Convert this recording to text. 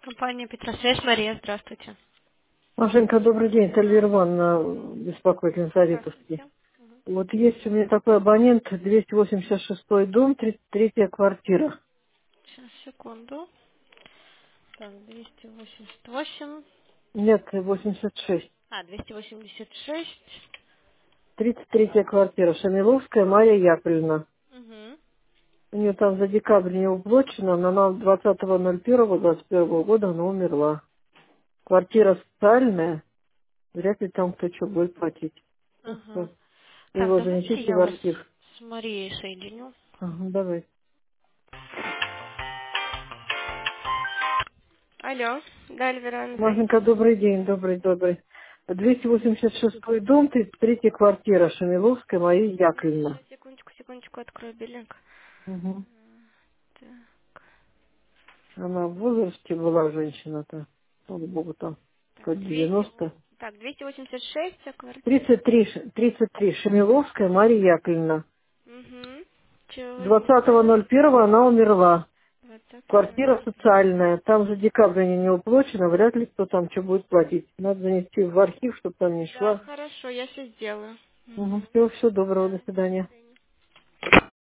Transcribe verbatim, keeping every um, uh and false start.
Компания Петросвязь, Мария, здравствуйте. Машенька, добрый день. Это Эльвира Ивановна беспокоит Ленсаветовский. Здравствуйте. Мгм. Вот есть у меня такой абонент, двести восемьдесят шестой дом, тридцать третья квартира. Сейчас, секунду. Так, двести восемьдесят восемь. Нет, восемьдесят шесть. А, двести восемьдесят шесть. тридцать третья квартира. Шамиловская Мария Яковлевна. Угу. У нее там за декабрь не уплочено, но она двадцатого ноль первого двадцать первого года она умерла. Квартира социальная, вряд ли там кто что будет платить. Ага. Просто вы Так, его давайте занесите я в вас архив. с Марией соединю. Ага, давай. Алло. Да, Эльвира Анна, Машенька, здравствуйте. добрый день, добрый, добрый. двести восемьдесят шестой дом, тридцать третья квартира, Шамиловская, Мария Яковлевна. Сейчас, секундочку, секундочку, открою билинг. Угу. Так. Она в возрасте была женщина-то, слава богу, там, Так, под двести девяносто. Так, двести восемьдесят шесть квартира. тридцать три, ш- тридцать три, Шамиловская, Мария Яковлевна. Угу. Чего двадцатого ноль первого она умерла. двадцатого ноль Квартира первого. социальная, там же декабрь не не уплочено, вряд ли кто там что будет платить. Надо занести в архив, чтобы там не Да, шла. хорошо, я все сделаю. Угу. Угу. Всего, всего доброго, Да, до свидания.